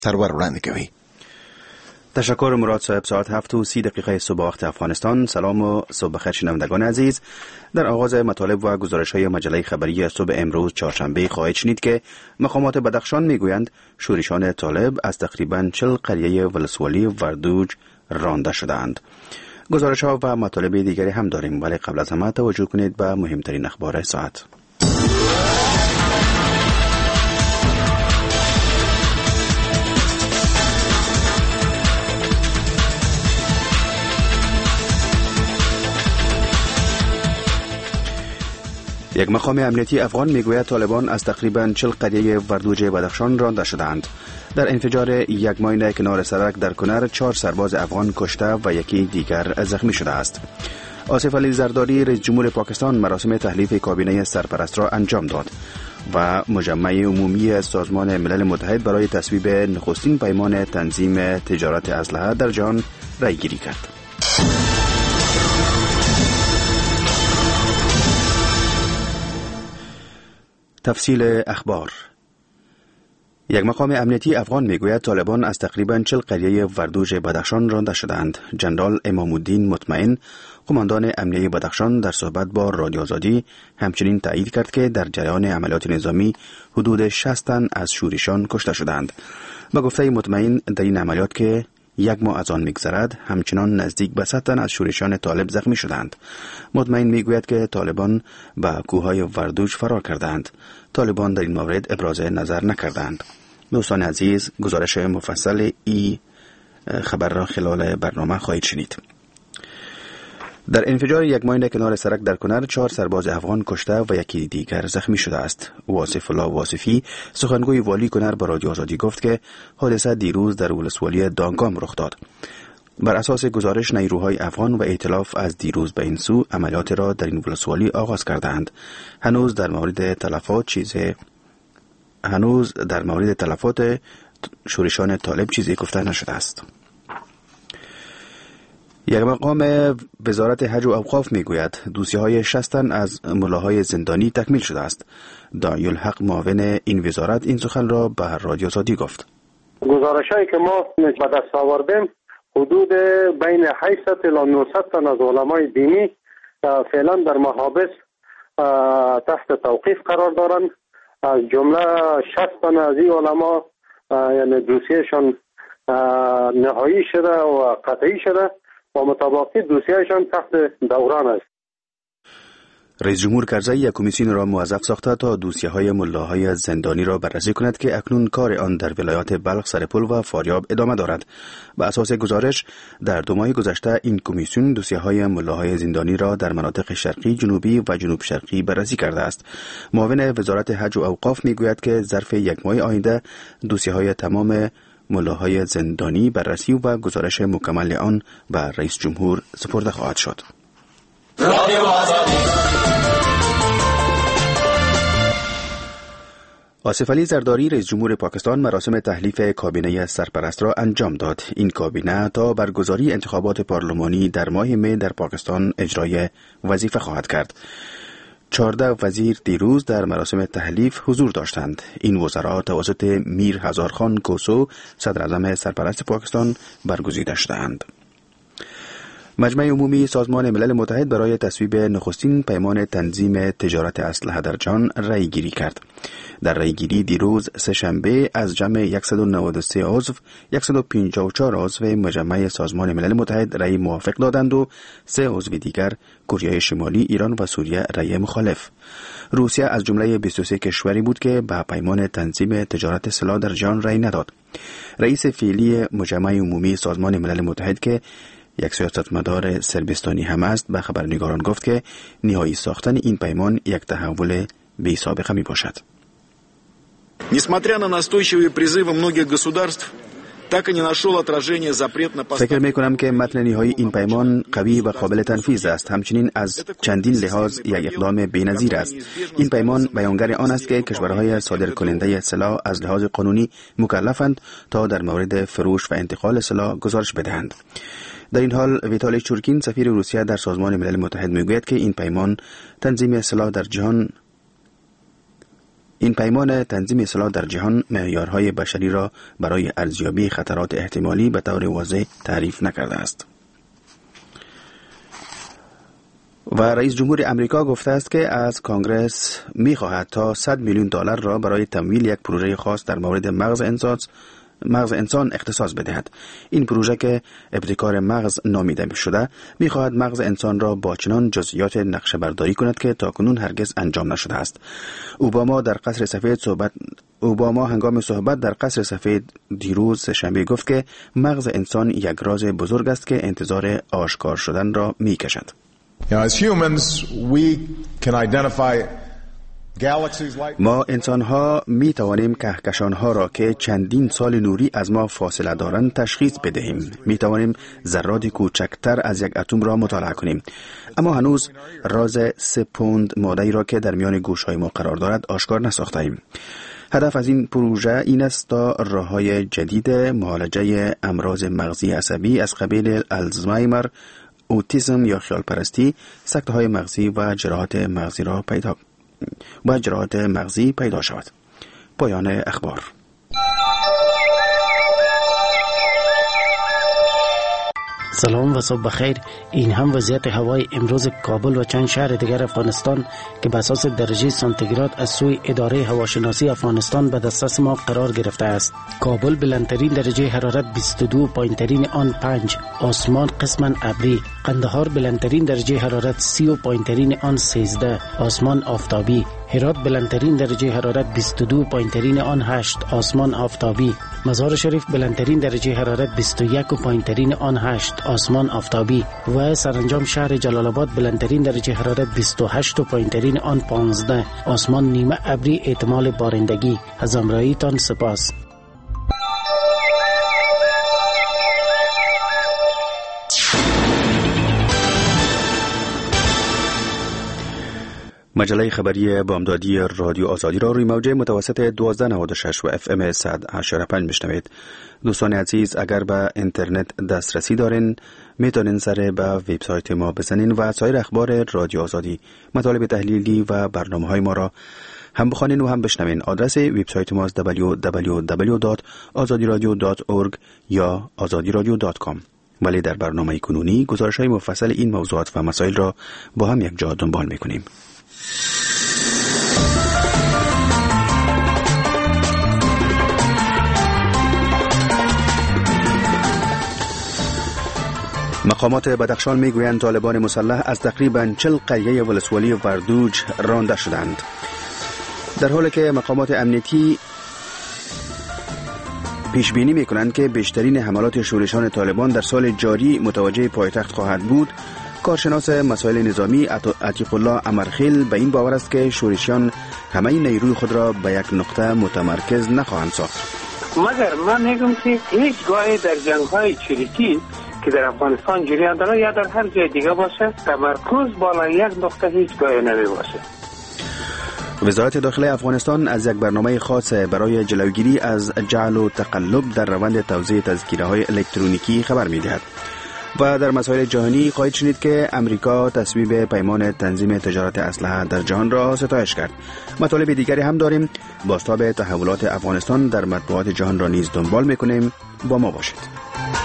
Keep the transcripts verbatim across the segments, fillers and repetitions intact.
سرور وړاندې کوي. تشکر مراد صاحب. ساعت هفت و سی دقیقه صبح وقت افغانستان. سلام و صبح بخیر شنوندگان عزیز. در آغاز مطالب و گزارش های مجله خبری صبح امروز چهارشنبه خواهید شنید که مقامات بدخشان میگویند شورشان طالب از تقریباً چهل قریه ولسوالی وردوج رانده شدند. گزارش ها و مطالب دیگری هم داریم، ولی قبل از همه توجه کنید به مهمترین اخبار ساعت. یک مقام امنیتی افغان میگوید طالبان از تقریباً چهل قریه وردوج بدخشان رانده شدند. در انفجار یک ماین کنار سرک در کنر چهار سرباز افغان کشته و یکی دیگر زخمی شده است. آصف علی زرداری رئیس جمهور پاکستان مراسم تحلیف کابینه سرپرست را انجام داد و مجمع عمومی سازمان ملل متحد برای تصویب نخستین پیمان تنظیم تجارت اسلحه در جهان رأی گیری کرد. تفصیل اخبار. یک مقام امنیتی افغان میگوید طالبان از تقریباً چهل قریه وردوج بدخشان رانده شدند. جنرال امام الدین مطمئن، قماندان امنیه بدخشان، در صحبت با رادیو آزادی همچنین تایید کرد که در جریان عملیات نظامی حدود شصت تن از شورشان کشته شدند. با گفته مطمئن در این عملیات که یک ماه از آن میگذرد همچنان نزدیک به صد تن از شورشان طالب زخمی شدند. مطمئن میگوید که طالبان به کوههای وردوج فرار کردند. طالبان در این مورد ابراز نظر نکردند. دوستان عزیز، گزارش مفصل ای خبر را خلال برنامه خواهید شنید. در انفجار یک ماین کنار سرک در کنر چهار سرباز افغان کشته و یکی دیگر زخمی شده است. واصف الله واصفی سخنگوی والی کنر به رادیو آزادی گفت که حادثه دیروز در ولسوالی دانگام رخ داد. بر اساس گزارش نیروهای افغان و ائتلاف از دیروز به این سو عملیات را در این ولسوالی آغاز کردند. هنوز در مورد تلفات چیزی هنوز در مورد تلفات شورشان طالب چیزی گفته نشده است. یک مقام وزارت حج و اوقاف میگوید دوسیه‌های شصت تن از ملاهای زندانی تکمیل شده است. داعی الحق معاون این وزارت این سخن را به رادیو آزادی گفت. گزارش‌هایی که ما به دست آوردیم حدود بین هشتصد الی نهصد تن از علمای دینی فعلا در محابس تحت توقیف قرار دارند. از جمله شصت تن از این علما یعنی دوسیهشان نهایی شده و قطعی شده و متباقی دوسیهشان تحت دوران است. رئیس جمهور کرزی یک کمیسیون را موظف ساخته تا دوسیه‌های ملاهای زندانی را بررسی کند که اکنون کار آن در ولایات بلخ، سرپل و فاریاب ادامه دارد. به اساس گزارش در دو ماه گذشته این کمیسیون دوسیه‌های ملاهای زندانی را در مناطق شرقی، جنوبی و جنوب شرقی بررسی کرده است. معاون وزارت حج و اوقاف میگوید که ظرف یک ماه آینده دوسیه‌های تمام ملاهای زندانی بررسی و گزارش مکمل آن به رئیس جمهور سپرده خواهد شد. آصف علی زرداری رئیس جمهور پاکستان مراسم تحلیف کابینه سرپرست را انجام داد. این کابینه تا برگزاری انتخابات پارلمانی در ماه می در پاکستان اجرای وظیفه خواهد کرد. چهارده وزیر دیروز در مراسم تحلیف حضور داشتند. این وزرا توسط میر هزارخان کوسو صدر اعظم سرپرست پاکستان برگزیده شدند. مجمع عمومی سازمان ملل متحد برای تصویب نخستین پیمان تنظیم تجارت اسلحه در جهان رأی گیری کرد. در رأی گیری دیروز سه شنبه از جمع صد و نود و سه عضو صد و پنجاه و چهار عضو مجمع سازمان ملل متحد رأی موافق دادند و سه عضو دیگر کره شمالی، ایران و سوریه رأی مخالف. روسیه از جمله بیست و سه کشوری بود که به پیمان تنظیم تجارت سلاح در جهان رأی نداد. رئیس فعلی مجمع عمومی سازمان ملل متحد که یک سیاستمدار سربستانی هم است به خبرنگاران گفت که نهایی ساختن این پیمان یک تحول بی سابقه می باشد. Несмотря на настойчивые призывы многих государств, так и не нашел отражения запрет на فکر می کنم که متن نهایی این پیمان قوی و قابل تنفیذ است. همچنین از چندین لحاظ یک اقدام بی‌نظیر است. این پیمان بیانگر آن است که کشورهای صادرکننده سلاح از لحاظ قانونی مکلفند تا در مورد فروش و انتقال سلاح گزارش بدهند. در این حال ویتالی چورکین سفیر روسیه در سازمان ملل متحد میگوید که این پیمان تنظیم سلاح در جهان این پیمان تنظیم اصلاح در جهان معیارهای بشری را برای ارزیابی خطرات احتمالی به طور واضح تعریف نکرده است. و رئیس جمهور امریکا گفته است که از کانگرس می‌خواهد تا صد میلیون دلار را برای تمویل یک پروژه خاص در مورد مغز انسان مغز انسان اختصاص بدهد. این پروژه که ابتکار مغز نامیده شده می‌خواهد مغز انسان را با چنان جزئیات نقشه برداری کند که تاکنون هرگز انجام نشده است. اوباما در قصر سفید صحبت اوباما هنگام صحبت در قصر سفید دیروز سه‌شنبه گفت که مغز انسان یک راز بزرگ است که انتظار آشکار شدن را می‌کشد. ما انسان‌ها می توانیم کهکشان‌ها را که چندین سال نوری از ما فاصله دارند تشخیص بدهیم. می توانیم ذرات کوچکتر از یک اتم را مطالعه کنیم. اما هنوز راز سه پوند ماده‌ای را که در میان گوش‌های ما قرار دارد آشکار نساخته‌ایم. هدف از این پروژه این است تا راه‌های جدید معالجه امراض مغزی عصبی از قبیل آلزایمر، اوتیسم یا خیالپرستی، سکته‌های مغزی و جراحات مغزی را پیدا و جراحات مغزی پیدا شود. پایان اخبار. سلام و صبح بخیر. این هم وضعیت هوای امروز کابل و چند شهر دیگر افغانستان که به اساس درجه سانتیگراد از سوی اداره هواشناسی افغانستان به دسترس ما قرار گرفته است. کابل بلندترین درجه حرارت بیست و دو، پایینترین آن پنج، آسمان قسما ابری. قندهار بلندترین درجه حرارت سی و پایینترین آن سیزده، آسمان آفتابی. هرات بلندترین درجه حرارت بیست و دو، پایینترین آن هشت، آسمان آفتابی. مزار شریف بلندترین درجه حرارت بیست و یک و پایینترین آن هشت، آسمان آفتابی. و سرانجام شهر جلال آباد بلندترین درجه حرارت بیست و هشت و پایینترین آن پانزده، آسمان نیمه ابری، احتمال بارندگی. از همراهیتان سپاس. مجله خبری بامدادی رادیو آزادی را روی موج متوسط دوازده نود و شش و اف ام صد و هشتاد و پنج میشنوید. دوستان عزیز، اگر به اینترنت دسترسی دارین میتونین سر به وبسایت ما بزنین و سایر اخبار رادیو آزادی، مطالب تحلیلی و برنامه‌های ما را هم بخوانین و هم بشنوین. آدرس وبسایت ما است دبلیو دبلیو دبلیو دات آزادی رادیو دات اورگ یا آزادی رادیو دات کام. ولی در برنامه کنونی گزارش‌های مفصل این موضوعات و مسائل را با هم یک جا دنبال می‌کنیم. مقامات بدخشان میگویند طالبان مسلح از تقریباً چهل قریه ولسوالی وردوج رانده شدند، در حالی که مقامات امنیتی پیش بینی میکنند که بیشترین حملات شورشان طالبان در سال جاری متوجه پایتخت خواهد بود. کارشناس مسائل نظامی عتیق الله امرخیل به این باور است که شورشیان همه نیروی خود را به یک نقطه متمرکز نخواهند ساخت. مگر من میگم که هیچ گاهی در جنگ‌های چریکی که در افغانستان جریان داره یا در هر جای دیگه باشه، تمرکز بالا یک نقطه هیچ گاهی نمی باشه. وزارت داخله افغانستان از یک برنامه خاص برای جلوگیری از جعل و تقلب در روند توزیع تذکره‌های الکترونیکی خبر می‌دهد. و در مسائل جهانی خواهید شنید که امریکا تصویب پیمان تنظیم تجارت اسلحه در جهان را ستایش کرد. مطالب دیگری هم داریم. بازتاب تحولات افغانستان در مطبوعات جهان را نیز دنبال می‌کنیم. با ما باشید.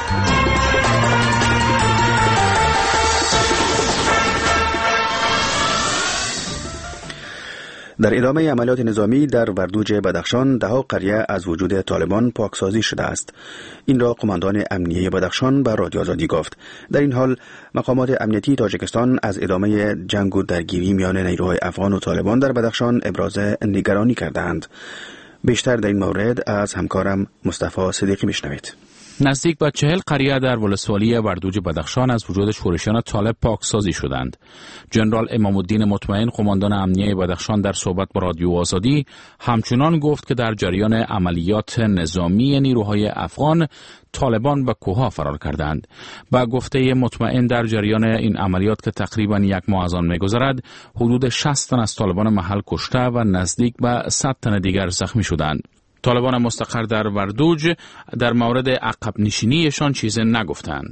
در ادامه عملیات نظامی در وردوج بدخشان دهها قریه از وجود طالبان پاکسازی شده است. این را قماندان امنیه بدخشان به رادیو آزادی گفت. در این حال مقامات امنیتی تاجیکستان از ادامه جنگ و درگیری میان نیروهای افغان و طالبان در بدخشان ابراز نگرانی کردند. بیشتر در این مورد از همکارم مصطفی صدیقی میشنوید. نزدیک به چهل قریه در ولسوالی وردوج بدخشان از وجود شورشیان طالب پاکسازی شدند. جنرال امام الدین مطمئن، قماندان امنیه بدخشان، در صحبت با رادیو آزادی همچنان گفت که در جریان عملیات نظامی نیروهای افغان طالبان به کوهها فرار کردند. با گفته مطمئن در جریان این عملیات که تقریبا یک ماه از آن می‌گذرد، حدود شصت تن از طالبان محل کشته و نزدیک به صد تن دیگر زخمی شدند. طالبان مستقر در وردوج در مورد عقب نشینیشان چیزی نگفتند.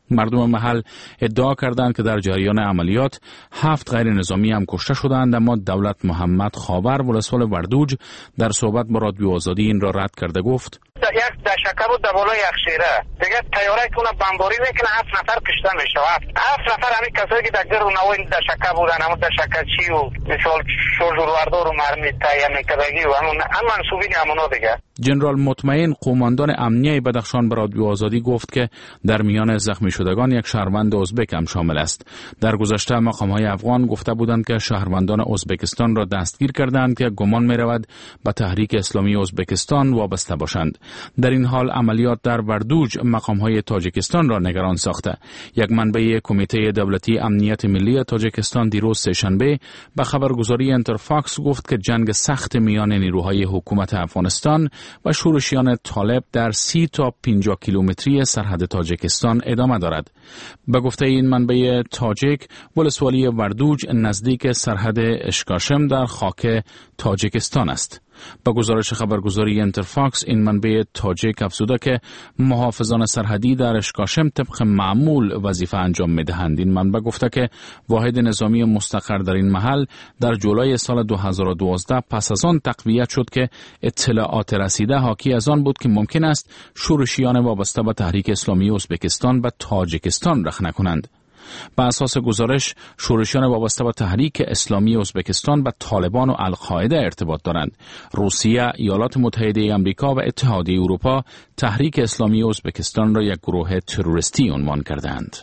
مردم محل ادعا کردند که در جریان عملیات هفت غیر نظامی هم کشته شدند، اما دولت محمد خاور ولسوال وردوج در صحبت با رادیو آزادی این را رد کرده گفت یک دشکه بود در بالای یخشیره دیگه تیاره که اون بمباری میکنه هفت نفر کشته میشه. هفت نفر همین کسایی که در گرو نوای دشکه بودن، همون دشکه چی و مثال شورجوروردو رو مرمی تایه میکردگی و همون هم منصوبین همونا دیگه. جنرال مطمئن قماندان امنیه بدخشان به رادیو آزادی گفت که در میان زخمی شدگان یک شهروند ازبک هم شامل است. در گذشته مقام‌های افغان گفته بودند که شهروندان ازبکستان را دستگیر کردند که گمان می‌رود به تحریک اسلامی ازبکستان وابسته باشند. در این حال عملیات در وردوج مقام‌های تاجیکستان را نگران ساخته. یک منبع کمیته دولتی امنیت ملی تاجیکستان دیروز سه‌شنبه به خبرگزاری انترفاکس گفت که جنگ سخت میان نیروهای حکومت افغانستان و شورشیان طالب در سی تا پنجاه کیلومتری سرحد تاجیکستان ادامه دارد. به گفته این منبع تاجیک، ولسوالی وردوج نزدیک سرحد اشکاشم در خاک تاجیکستان است. با گزارش خبرگزاری انترفاکس، این منبع تاجیک افزوده که محافظان سرحدی در اشکاشم طبق معمول وظیفه انجام می‌دهند. این منبع گفته که واحد نظامی مستقر در این محل در جولای سال دو هزار و دوازده پس از آن تقویت شد که اطلاعات رسیده حاکی از آن بود که ممکن است شورشیان وابسته به تحریک اسلامی ازبکستان و تاجیکستان رخنه کنند. بر اساس گزارش، شورشیان وابسته به تحریک اسلامی ازبکستان و طالبان و القاعده ارتباط دارند. روسیه، ایالات متحده آمریکا و اتحادیه اروپا تحریک اسلامی ازبکستان را یک گروه تروریستی عنوان کردند.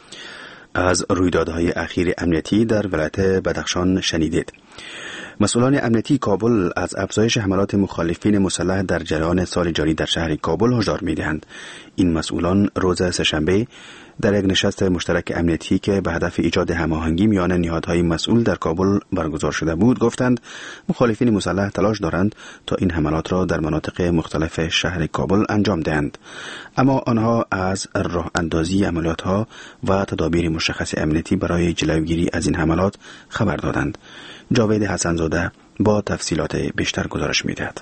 از رویدادهای اخیر امنیتی در ولایت بدخشان شنیدید. مسئولان امنیتی کابل از افزایش حملات مخالفین مسلح در جریان سال جاری در شهر کابل هشدار می‌دهند. این مسئولان روز سه‌شنبه در یک نشست مشترک امنیتی که به هدف ایجاد هماهنگی میان نهادهای مسئول در کابل برگزار شده بود گفتند مخالفین مسلح تلاش دارند تا این حملات را در مناطق مختلف شهر کابل انجام دهند، اما آنها از راه اندازی عملیات‌ها و تدابیر مشخص امنیتی برای جلوگیری از این حملات خبر دادند. جاوید حسن‌زاده با تفصیلات بیشتر گزارش می‌دهد.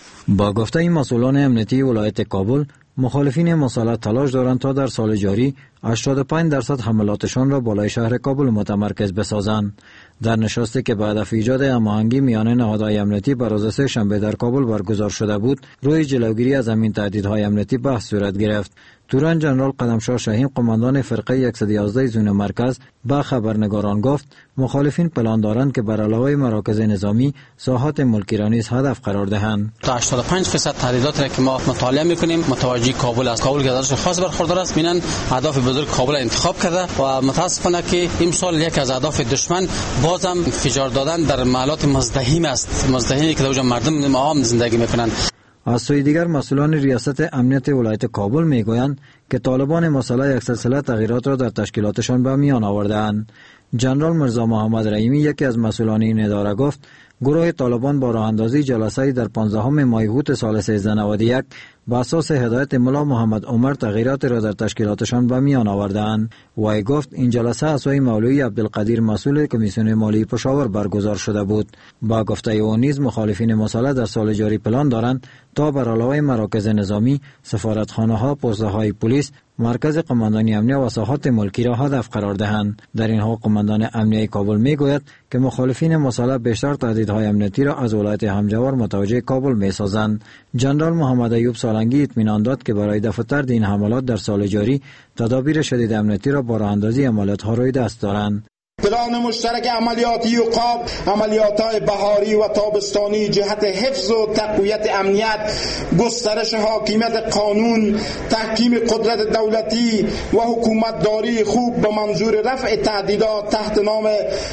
با گفته این مسئولان امنیتی ولایت کابل، مخالفین مسلح تلاش دارند تا در سال جاری هشتاد و پنج درصد حملاتشان را بالای شهر کابل متمرکز بسازند. در نشستی که به هدف ایجاد هماهنگی میان نهادهای امنیتی بر روز سه شنبه در کابل برگزار شده بود، روی جلوگیری از همین تهدیدهای امنیتی بحث صورت گرفت. توران جنرال قدمشاه شاهین، قماندان فرقه صد و یازده زون مرکز، به خبرنگاران گفت مخالفین پلان دارند که بر علاوه مراکز نظامی ساحات ملکی را نیز هدف قرار دهند. تا هشتاد و پنج درصد تهدیداتی را که ما مطالعه می‌کنیم متوجه کابل است. کابل گزارش خاص برخوردار است. ببینن اهداف بزرگ کابل انتخاب کرده و متاسفانه که این سال یک از اهداف دشمن بازم فشار دادن در محلات مزدحم است. مزدحمی که در اونجا مردم عام زندگی می‌کنند. از سوی دیگر مسئولان ریاست امنیت ولایت کابل میگویند که طالبان مسلح یک سلسله تغییرات را در تشکیلاتشان به میان آورده‌اند. جنرال مرزا محمد رحیمی، یکی از مسئولان این اداره، گفت گروه طالبان با راه اندازی جلسه‌ای در پانزدهم ماه اوت سال سیزده نود و یک با اساس هدایت ملا محمد عمر تغییرات را در تشکیلاتشان به میان آورده‌اند. وی گفت این جلسه از سوی مولوی عبدالقدیر مسئول کمیسیون مالی پشاور برگزار شده بود. با گفته او نیز مخالفین مسلح در سال جاری پلان دارند تا بر علاوه مراکز نظامی، سفارتخانه‌ها، پست‌های پلیس، مرکز قماندانی امنیه و ساحات ملکی را هدف قرار دهند. در این حال قماندان امنیه کابل میگوید که مخالفین مسلح بیشتر تهدیدهای امنیتی را از ولایت همجوار متوجه کابل میسازند. جنرال محمد ایوب سالنگی اطمینان داد که برای دفع طرد این حملات در سال جاری تدابیر شدید امنیتی را با راه اندازی عملیات‌ها روی دست دارند. پلان مشترک عملیاتی عقاب، عملیات‌های بهاری و تابستانی جهت حفظ و تقویت امنیت، گسترش حاکمیت قانون، تحکیم قدرت دولتی و حکومتداری خوب به منظور رفع تهدیدات تحت نام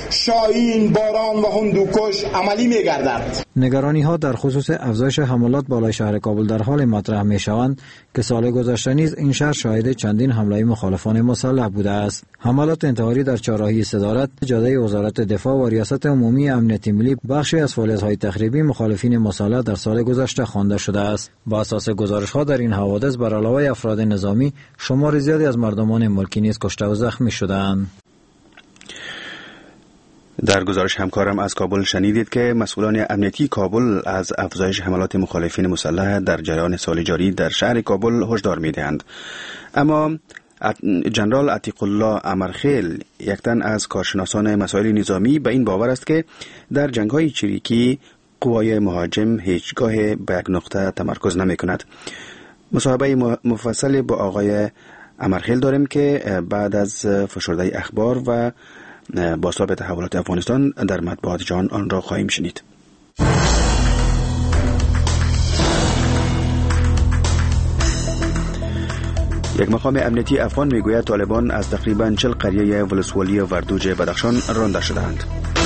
شاهین، باران و هندوکش عملی می‌گردد. نگرانی‌ها در خصوص افزایش حملات بالای شهر کابل در حال مطرح می‌شوند که سال گذشته نیز این شهر شاهد چندین حمله مخالفان مسلح بوده است. حملات انتحاری در چهارراهی صدارت، جاده وزارت دفاع و ریاست عمومی امنیت ملی بخشی از فعالیت‌های تخریبی مخالفین مسلح در سال گذشته خوانده شده است. با اساس گزارش‌ها در این حوادث بر علاوه افراد نظامی، شمار زیادی از مردمان ملکی نیز کشته و زخمی شده‌اند. در گزارش همکارم از کابل شنیدید که مسئولان امنیتی کابل از افزایش حملات مخالفین مسلح در جریان سال جاری در شهر کابل هشدار می‌دهند. اما جنرال عتیق الله امرخیل، یک تن از کارشناسان مسائل نظامی، به این باور است که در جنگ‌های چریکی قوای مهاجم هیچگاه به یک نقطه تمرکز نمی کند. مصاحبه مفصل با آقای امرخیل داریم که بعد از فشرده اخبار و بازتاب تحولات افغانستان در مطبوعات جهان آن را خواهیم شنید. یک مقام امنیتی افغان میگوید طالبان از تقریباً چهل قریه ولسوالی وردوج بدخشان رانده شدند.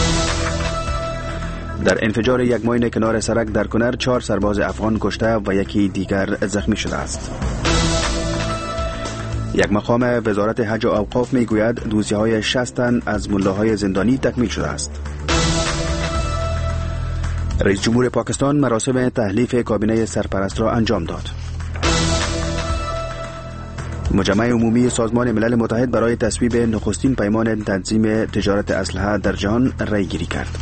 در انفجار یک ماین کنار سرک در کنر چهار سرباز افغان کشته و یکی دیگر زخمی شده است. یک مقام وزارت حج و اوقاف میگوید دوسیه‌های شصت تن از ملاهای زندانی تکمیل شده است. رئیس جمهور پاکستان مراسم تحلیف کابینه سرپرست را انجام داد. مجمع عمومی سازمان ملل متحد برای تصویب نخستین پیمان تنظیم تجارت اسلحه در جهان رأی گیری کرد.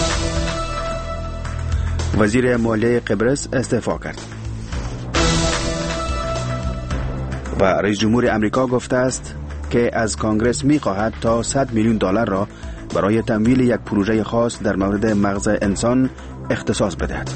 وزیر مالیه قبرس استعفا کرد. و رئیس جمهور امریکا گفته است که از کانگرس می خواهد تا صد میلیون دلار را برای تمویل یک پروژه خاص در مورد مغز انسان اختصاص بدهد.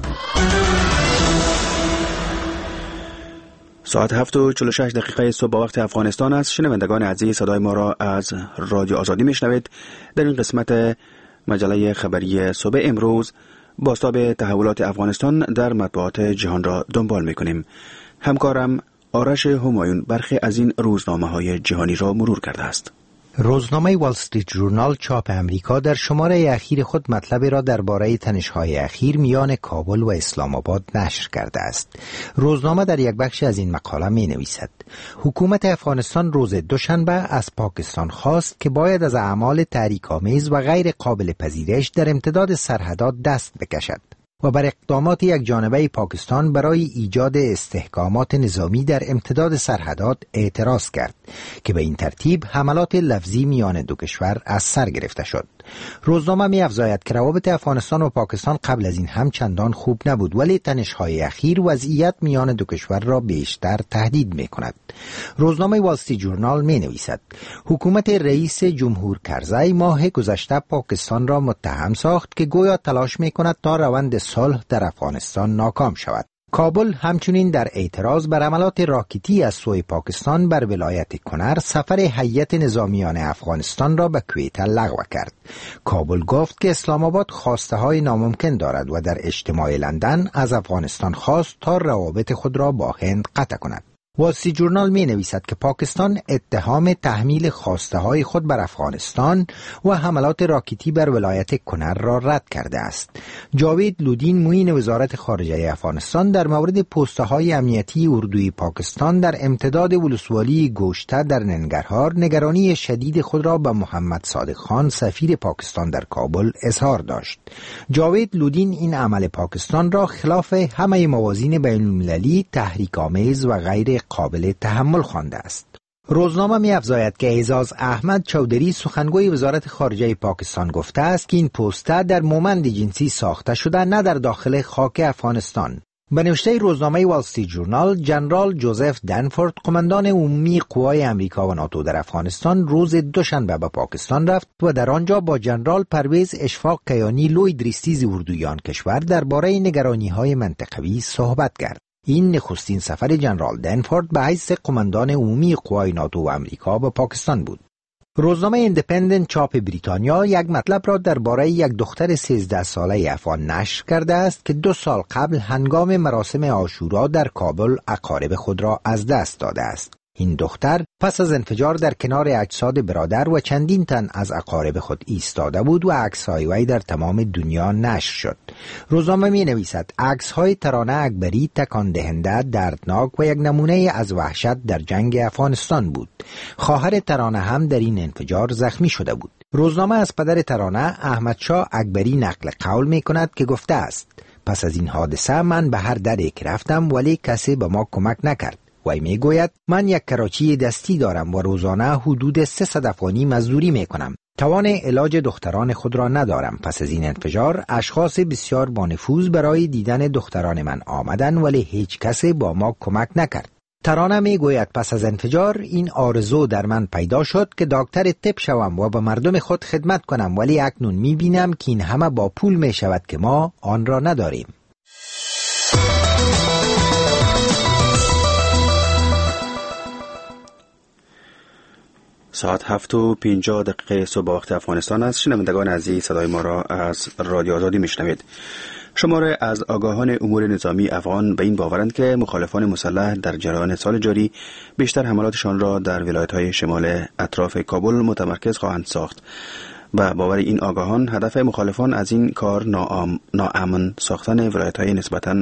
ساعت هفت و چهل و شش دقیقه صبح وقت افغانستان است. شنوندگان عزیز، صدای ما را از رادیو آزادی میشنوید. در این قسمت مجله خبری صبح امروز بازتاب تحولات افغانستان در مطبوعات جهان را دنبال میکنیم. همکارم آرش همایون برخی از این روزنامه‌های جهانی را مرور کرده است. روزنامه وال استریت ژورنال چاپ امریکا در شماره اخیر خود مطلبی را درباره تنش‌های اخیر میان کابل و اسلام آباد نشر کرده است. روزنامه در یک بخش از این مقاله می‌نویسد: حکومت افغانستان روز دوشنبه از پاکستان خواست که باید از اعمال تحریک‌آمیز و غیر قابل پذیرش در امتداد سرحدات دست بکشد و بر اقدامات یک جانبه پاکستان برای ایجاد استحکامات نظامی در امتداد سرحدات اعتراض کرد که به این ترتیب حملات لفظی میان دو کشور از سر گرفته شد. روزنامه می افزاید که روابط افغانستان و پاکستان قبل از این هم چندان خوب نبود، ولی تنش‌های اخیر وضعیت میان دو کشور را بیشتر تهدید می کند. روزنامه وال استریت ژورنال می نویسد: حکومت رئیس جمهور کرزی ماه گذشته پاکستان را متهم ساخت که گویا تلاش می کند تا روند صلح در افغانستان ناکام شود. کابل همچنین در اعتراض بر حملات راکتی از سوی پاکستان بر ولایت کنر سفر هیئت نظامیان افغانستان را به کویت لغو کرد. کابل گفت که اسلام آباد خواسته های ناممکن دارد و در اجتماع لندن از افغانستان خواست تا روابط خود را با هند قطع کند. وال استریت ژورنال می نویسد که پاکستان اتهام تحمیل خواسته های خود بر افغانستان و حملات راکتی بر ولایت کنر را رد کرده است. جاوید لودین معین وزارت خارجه افغانستان در مورد پوسته های امنیتی اردوی پاکستان در امتداد ولسوالی گوشته در ننگرهار نگرانی شدید خود را به محمد صادق خان سفیر پاکستان در کابل اظهار داشت. جاوید لودین این عمل پاکستان را خلاف همه موازین بین المللی، تحریک‌آمیز و غیر قابل تحمل خوانده است. روزنامه می افزاید که اعزاز احمد چودری سخنگوی وزارت خارجه پاکستان گفته است که این پوسته در مومند جنسی ساخته شده، نه در داخل خاک افغانستان. به نوشته روزنامه وال استریت ژورنال، جنرال جوزف دنفورد، قماندان عمومی قوای امریکا و ناتو در افغانستان، روز دوشنبه به پاکستان رفت و در آنجا با جنرال پرویز اشفاق کیانی لوی دریستیز اردوی آن کشور درباره نگرانی‌های منطقوی صحبت کرد. این نخستین سفر جنرال دنفورد به حیث قماندان عمومی قوای ناتو و امریکا به پاکستان بود. روزنامه ایندیپندنت چاپ بریتانیا یک مطلب را درباره یک دختر سیزده ساله افغان نشر کرده است که دو سال قبل هنگام مراسم عاشورا در کابل اقارب خود را از دست داده است. این دختر پس از انفجار در کنار اجساد برادر و چندین تن از اقارب خود ایستاده بود و عکس‌های وی در تمام دنیا نشر شد. روزنامه می نویسد عکس‌های ترانه اکبری تکان دهنده، دردناک و یک نمونه از وحشت در جنگ افغانستان بود. خواهر ترانه هم در این انفجار زخمی شده بود. روزنامه از پدر ترانه احمد شاه اکبری نقل قول می کند که گفته است: پس از این حادثه من به هر دری که رفتم ولی کسی به ما کمک نکرد. وی می گوید من یک کراچی دستی دارم و روزانه حدود سیصد افغانی مزدوری می کنم. توان علاج دختران خود را ندارم. پس از این انفجار اشخاص بسیار با نفوذ برای دیدن دختران من آمدن ولی هیچ کسی با ما کمک نکرد. ترانه می گوید پس از انفجار این آرزو در من پیدا شد که دکتر طب شوم و به مردم خود خدمت کنم، ولی اکنون می بینم که این همه با پول می شود که ما آن را نداریم. ساعت هفت و پنجاه دقیقه صبح وقت افغانستان است. شنوندگان عزیز، صدای ما را از رادیو آزادی میشنوید. شماره از آگاهان امور نظامی افغان به این باورند که مخالفان مسلح در جریان سال جاری بیشتر حملاتشان را در ولایت‌های شمال اطراف کابل متمرکز خواهند ساخت. و باور این آگاهان هدف مخالفان از این کار ناامن ساختن ولایت‌های نسبتاً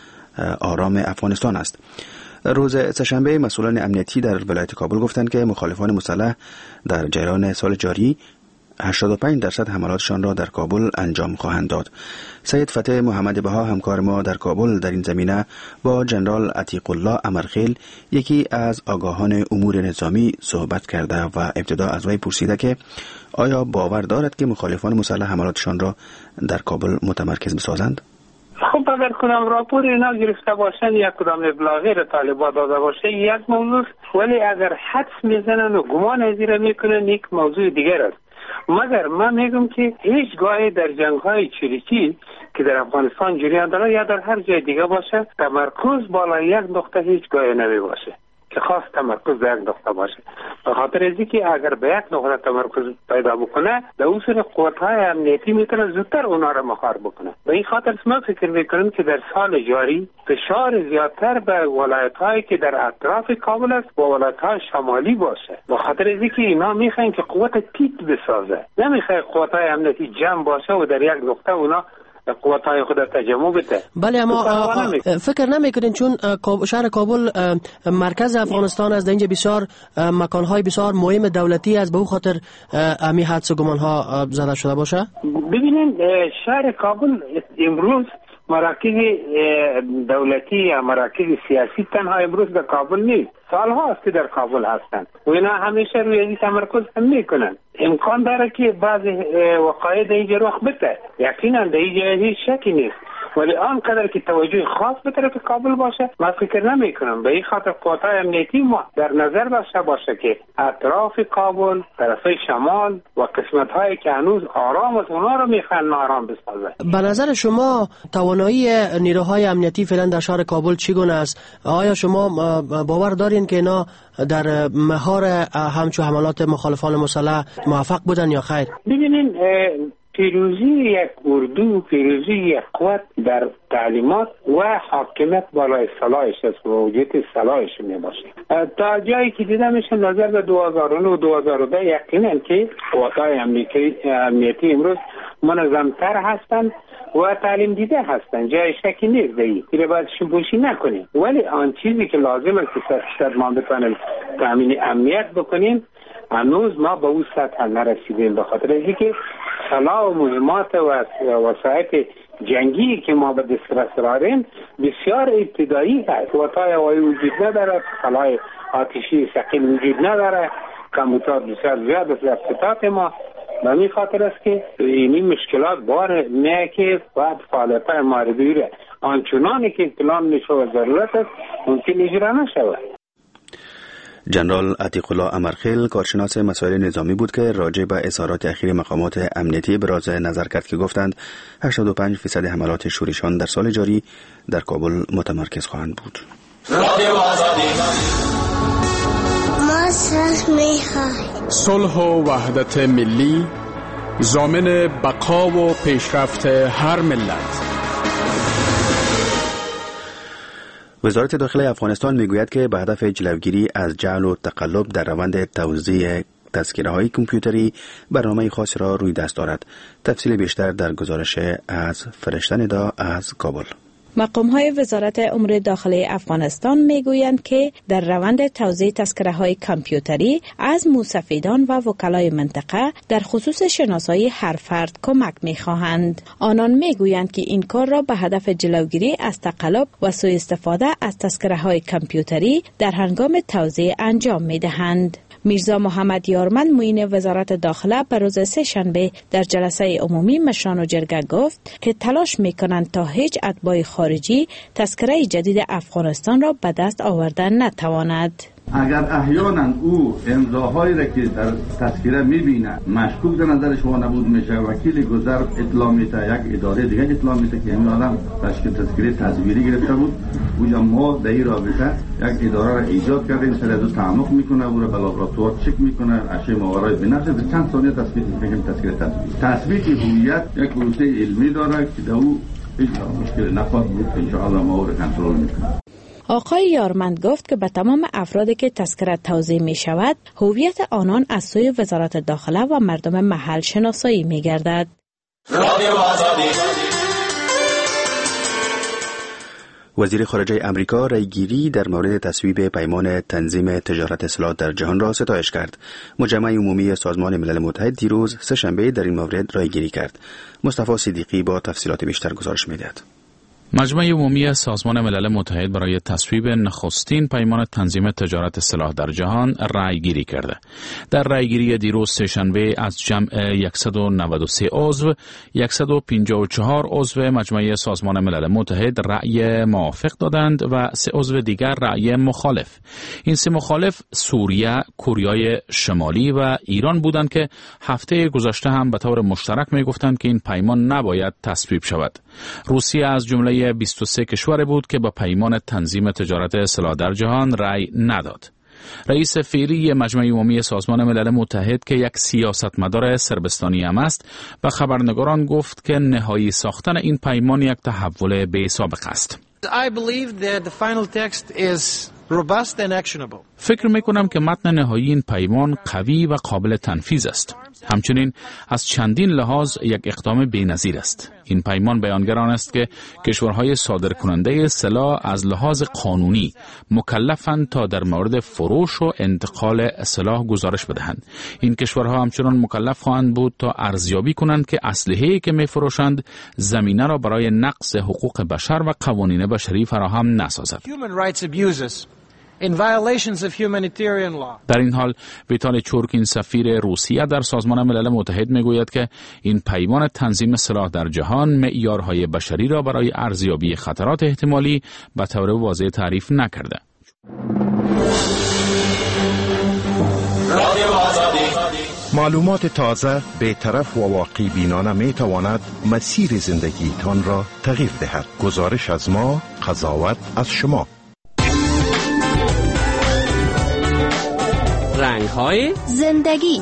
آرام افغانستان است. روز سه‌شنبه مسئولان امنیتی در ولایت کابل گفتند که مخالفان مسلح در جریان سال جاری هشتاد و پنج درصد حملاتشان را در کابل انجام خواهند داد. سید فتح محمد بها همکار ما در کابل در این زمینه با جنرال عتیق الله امرخیل یکی از آگاهان امور نظامی صحبت کرده و ابتدا از وی پرسیده که آیا باور دارد که مخالفان مسلح حملاتشان را در کابل متمرکز بسازند؟ خب اگر کدام راپور اینا گرفته باشن یا کدام ابلاغی را طالبان داده باشه یک موضوع، ولی اگر حدس میزنن و گمان ازیره میکنن یک موضوع دیگر است. مگر من میگم که هیچ گاهی در جنگ‌های چریکی که در افغانستان جریان داره یا در هر جای دیگه باشه تمرکز بالا یک نقطه هیچ گاهی نمی باشه که خاص تمرکز در یک نقطه باشه. به خاطر اینکه که اگر به یک نقطه تمرکز پیدا بکنه در اصول قوت‌های امنیتی میتونه زودتر اونا را مهار بکنه. به این خاطر ما فکر میکنیم که در سال جاری فشار زیادتر به ولایت‌هایی که در اطراف کابل است با ولایت‌های شمالی باشه. به خاطر اینکه اینا میخواین که قوت تیت بسازه، نمیخواد قوت‌های امنیتی جمع باشه و در یک نقطه اونا قوت‌های خود تجمع بده. بله، اما فکر نمیکنین چون شهر کابل مرکز افغانستان است، اینجا بسیار مکان‌های بسیار مهم دولتی است، به اون خاطر امی حدس و گمان‌ها زده شده باشه؟ ببینید شهر کابل امروز مراکز دولتی یا مراکز سیاسی تنها امروز در کابل نیست، سالها است که در کابل هستند و اینا همیشه روی این تمرکز هم میکنن. امکان داره که بعض وقایع در اینجا رخ بده، یقینا در اینجا هیچ شکی نیست، ولی آنقدر که توجه خاص به طرف کابل باشه من فکر نمی کنم. به این خاطر قوت‌های امنیتی ما در نظر داشته باشه که اطراف کابل، طرف شمال و قسمت‌هایی که هنوز آرام است اونا رو میخوان نارام بسازه. به نظر شما توانایی نیروهای امنیتی فعلا در شهر کابل چگونه است؟ آیا شما باور دارین که اینا در مهار همچو حملات مخالفان مسلح موفق بودن یا خیر؟ ببینین پیروزی یک اردو، پیروزی یک قوت در تعلیمات و حاکمیت بالای سلاحش است و وجود سلاحش می باشه. تا جایی که دیده میشه نظر به دو هزار و نه و دو هزار و ده یقینا که قوت‌های امنیتی امروز منظمتر هستند و تعلیم دیده هستند، جای شکی نیست دیگه، اینو باید شبوشی نکنیم. ولی آن چیزی که لازم است که شاید ما بتونیم تامین امنیت بکنیم هنوز ما به اون سطح نرسیدیم، به خاطر اینکه سلاح و مهمات و وسایل جنگی که ما به دسترس داریم بسیار ابتدایی هست. قوت‌های هوایی وجود نداره، سلاح آتشی ثقیل وجود نداره، کمبودات بسیار زیاد است در افتتاحات ما. به این خاطر است که این مشکلات بار نه که باید فعالیت‌های ماردی را آنچنانی که پلان میشه و ضرورت است ممکن اجرا نشود. جنرال عتیق الله امرخیل کارشناس مسائل نظامی بود که راجع به اظهارات اخیر مقامات امنیتی ابراز نظر کرد که گفتند هشتاد و پنج درصد حملات شورشیان در سال جاری در کابل متمرکز خواهند بود. ما صلح می‌خوایم. صلح و وحدت ملی ضامن بقا و پیشرفت هر ملت. وزارت داخلی افغانستان میگوید که به هدف جلوگیری از جعل و تقلب در روند توزیع تذکره‌های کامپیوتری برنامه خاصی را روی دست دارد. تفصیل بیشتر در گزارش از فرشته ندا از کابل. مقام‌های وزارت امور داخلی افغانستان میگویند که در روند توزیع تذکره‌های کامپیوتری از موسفیدان و وکلای منطقه در خصوص شناسایی هر فرد کمک می‌خواهند. آنان میگویند که این کار را به هدف جلوگیری از تقلب و سوء استفاده از تذکره‌های کامپیوتری در هنگام توزیع انجام می‌دهند. میرزا محمد یارمند معین وزارت داخله به روز سه شنبه در جلسه عمومی مشران و جرگه گفت که تلاش میکنند تا هیچ اتباع خارجی تذکره جدید افغانستان را به دست آوردن نتواند. اگر احیانا او امضاهایی را که در تذکره میبینه مشکوک در نظر شما نبود میشه، وکیل گذر اطلاع میده، یک اداره دیگه اطلاع میده که این آدم تشکیل تذکره تصویری گرفته بود. اوجا ما در این رابطه یک اداره را ایجاد کردیم، سر از تعمق میکنه، او را به لابراتوار چک میکنه، اشعه ماورای بنفشه، به چند ثانیه تثبیت میکنیم تذکره تصویری. تثبیت هویت یک پروسه علمی داره که در او هیچ مشکل نخواهد بود. ان شاء الله ما او را کنترل میکنیم. آقای یارمند گفت که به تمام افرادی که تذکره توزیع می شود، هویت آنان از سوی وزارت داخله و مردم محل شناسایی می گردد. وزیر خارجه امریکا رایگیری در مورد تصویب پیمان تنظیم تجارت سلاح در جهان را ستایش کرد. مجمع عمومی سازمان ملل متحد دیروز سه شنبه در این مورد رایگیری کرد. مصطفی صدیقی با تفصیلات بیشتر گزارش می‌دهد. مجمع عمومی سازمان ملل متحد برای تصویب نخستین پیمان تنظیم تجارت سلاح در جهان رأیگیری کرده. در رأیگیری دیروز سه‌شنبه از جمع صد و نود و سه عضو، صد و پنجاه و چهار عضو مجمع سازمان ملل متحد رأی موافق دادند و سه عضو دیگر رأی مخالف. این سه مخالف سوریه، کره شمالی و ایران بودند که هفته گذشته هم به طور مشترک می گفتند که این پیمان نباید تصویب شود. روسیه از جمله بیست و سه کشور بود که با پیمان تنظیم تجارت سلاح در جهان رأی نداد. رئیس فعلی مجمع عمومی سازمان ملل متحد که یک سیاستمدار سربستانی هم است به خبرنگاران گفت که نهایی ساختن این پیمان یک تحول بی سابقه است. I believe that the final text is robust and actionable. فکر میکنم که متن نهایی این پیمان قوی و قابل تنفیذ است. همچنین از چندین لحاظ یک اقدام بی‌نظیر است. این پیمان بیانگر آن است که کشورهای صادرکننده سلاح از لحاظ قانونی مکلفند تا در مورد فروش و انتقال سلاح گزارش بدهند. این کشورها همچنان مکلف خواهند بود تا ارزیابی کنند که اسلحه‌ای که می‌فروشند زمینه را برای نقض حقوق بشر و قوانین بشری فراهم نسازد. In violations of humanitarian law. در این حال ویتال چورکین سفیر روسیه در سازمان ملل متحد میگوید که این پیمان تنظیم سلاح در جهان معیارهای بشری را برای ارزیابی خطرات احتمالی به طور واضح تعریف نکرده. معلومات تازه، بی‌طرف و واقعی بینانه می تواند مسیر زندگیتان را تغییر دهد. گزارش از ما، قضاوت از شما. رنگ‌های زندگی.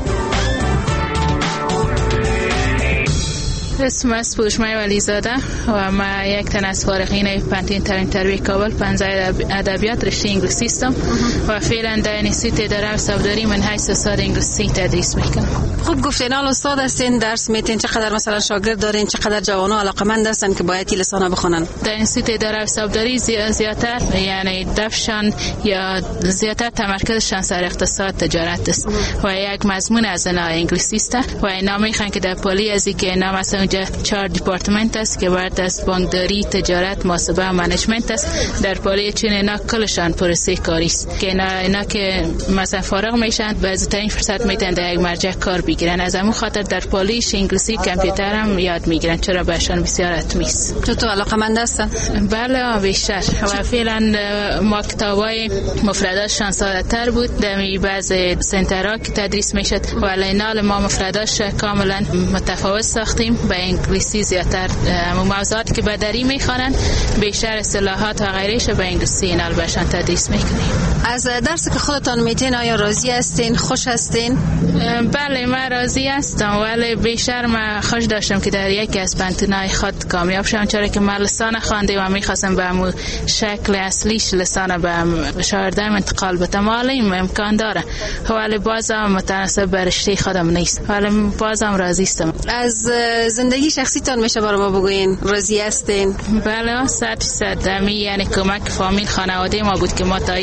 اسم است پوشمای ولیزاده و ما یک تن از فارغین پنتین ترین تربیه کابل پنزه ادبیات رشته انگلیسی هستم و فعلا در انستیتوت اداره و صفداری من حیث استاد انگلیسی تدریس میکنم. خوب گفتین. حالا استاد هستین، درس میتین، چقدر مثلا شاگرد دارین، چقدر جوانو علاقمند هستن که باید این لسانه بخونن؟ در انستیتوت اداره و صفداری زیادتر یعنی دفشان یا زیادتر تمرکزشان سر اقتصاد تجارت است و یک مضمون از اینا انگلیسی است و اینا میخوان که در پلی ازی که اینا مثلا چهار دیپارتمنت است که بعد از بانکداری، تجارت، محاسبه و منیجمنت است. در پالی چون اینا کلشان پروسه کاری است که اینا اینا که مثلا فارغ میشن بعضی ترین فرصت میتونن در یک مرجع کار بگیرن. از همون خاطر در پالیش انگلیسی کامپیوتر هم یاد میگیرن چرا بهشون بسیار حتمی است. تو تو علاقه‌مند هستن؟ بله بیشتر و فعلا ما کتابای مفرداتشان ساده تر بود. در بعضی سنترها که تدریس میشد ولی اینا ما مفرداتش کاملا متفاوت ساختیم. به انگلیسی زیادتر موضوعاتی که بدری میخوانن بیشتر اصطلاحات و غیرش به انگلیسی اینا بهشون تدریس میکنیم. از درسی که خودتان میتین آیا راضی هستین، خوش هستین؟ بله من راضی هستم ولی بیشتر من خوش داشتم که در یکی از پنتونای خود کامیاب شدم چرا که من لسان خوانده و میخواستم به همون شکل اصلیش لسان به شاگردام انتقال بدم. ولی امکان داره ولی بازم متناسب به رشته خودم نیست ولی بازم راضی هستم. از زندگی شخصیتان میشه برای ما بگوین؟ راضی هستین؟ بله صد فیصد. یعنی کمک فامیل خانواده ما بود که ما تا این سرحد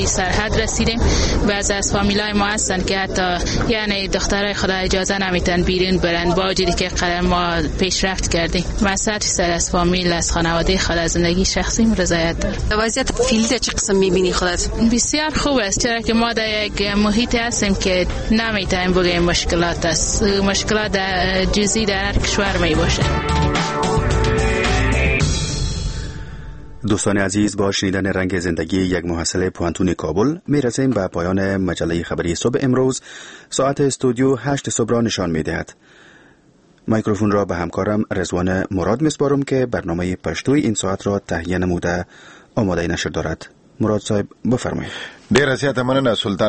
درآمد رسیدیم. بعضی از فامیلای ما هستن که حتی یعنی دخترای خدا اجازه نمیتن بیرون برن با وجودی که قدر ما پیشرفت کردیم. من صد درصد از فامیل، از خانواده خود، از زندگی شخصیم رضایت دارم. وضعیت فیلد چه قسم میبینی خودت؟ بسیار خوب است، چرا که ما در یک محیطی هستیم که نمیتونیم بگیم مشکلات است. مشکلات در جزئی در هر کشور می باشه. دوستان عزیز، با شنیدن رنگ زندگی یک محصل پوانتون کابل می رسیم به پایان مجله خبری صبح امروز. ساعت استودیو هشت صبح را نشان می دهد. میکروفون را به همکارم رضوان مراد میسپارم که برنامه پشتوی این ساعت را تهیه نموده آماده نشر دارد. مراد صاحب بفرمایید. ډیر زیاته مننه سلطان